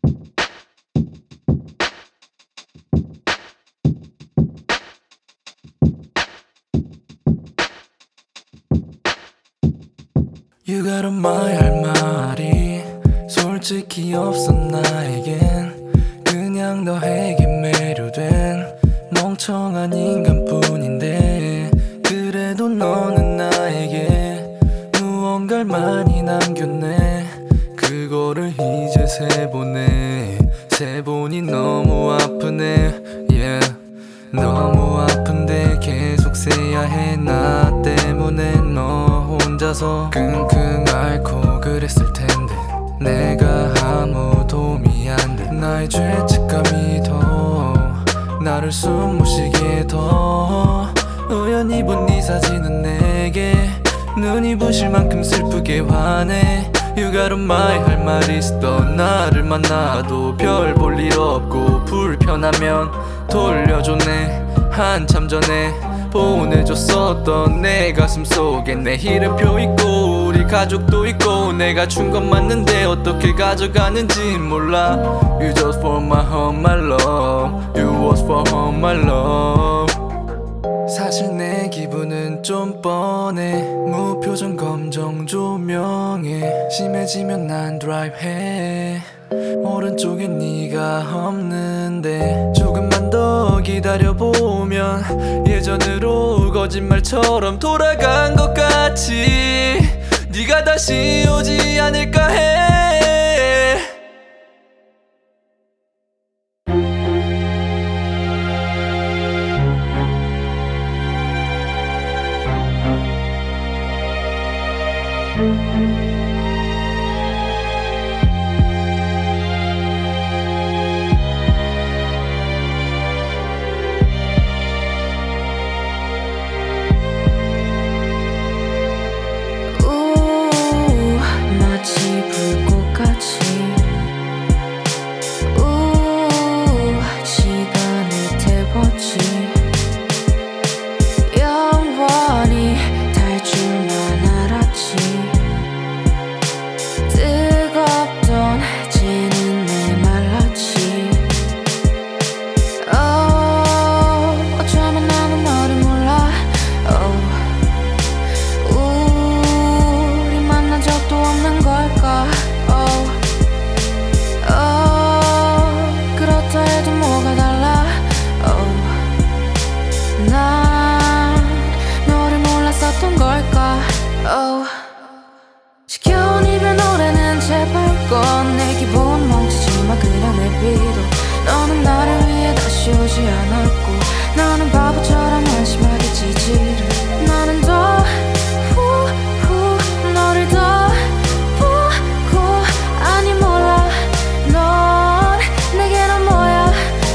You got 말 말이 솔직히 없어. 나에겐 그냥 너에게 매료된 멍청한 인간뿐인데, 그래도 너는 나에게 무언가를 많이 남겼네. 그거를 이제 세보니 너무 아프네. yeah. 너무 아픈데 계속 세야 해. 나 때문에 너 혼자서 끙끙 앓고 그랬을 텐데, 내가 아무 도움이 안 돼. 나의 죄책감이 더 나를 숨 못 쉬게 해. 더 우연히 본 네 사진은 내게 눈이 부실 만큼 슬프게 화내. You got my 할 말 있어. 나를 만나도 별 볼 일 없고 불편하면 돌려줬네. 한참 전에 보내줬었던 내 가슴 속에 내 이름표 있고 우리 가족도 있고, 내가 준 건 맞는데 어떻게 가져가는지 몰라. You just for my heart, my love. You was for her, my love. 사실 내 기분은 좀 뻔해. 무표정 검정 조명에 심해지면 난 드라이브해. 오른쪽에 네가 없는데 조금만 더 기다려보면 예전으로 거짓말처럼 돌아간 것 같이 네가 다시 오지 않을까 해. 마치 불꽃같이 시간을 태웠지. 영원히 달 줄만 알았지. 뜨겁던 지는 메말랐지. 어쩌면 나는 너를 몰라. 우리 만난 적도 없는 걸까. 그렇다 해도 뭐가 달라. 난 너를 몰랐었던 걸까. 지겨운 이별 노래는 제발 꺼내. 기분 멈추지마 그냥 내비둬. 너는 나를 위해 다시 오지 않았고, 나는 바보처럼 한심하게 지지를. 나는 더 너를 더 보고. 아니 몰라 넌 내게는 뭐야.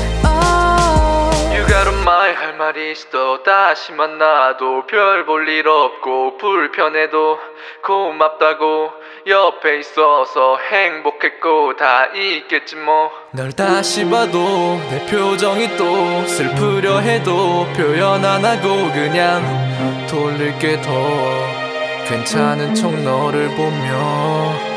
You got my 할 말이 있어. 다시 만나도 별 볼 일 없고 불편해도 고맙다고 옆에 있어서 행복했고 다 있겠지 뭐. 널 다시 봐도 내 표정이 또 슬프려 해도 표현 안 하고 그냥 돌릴게. 더 괜찮은 척 너를 보며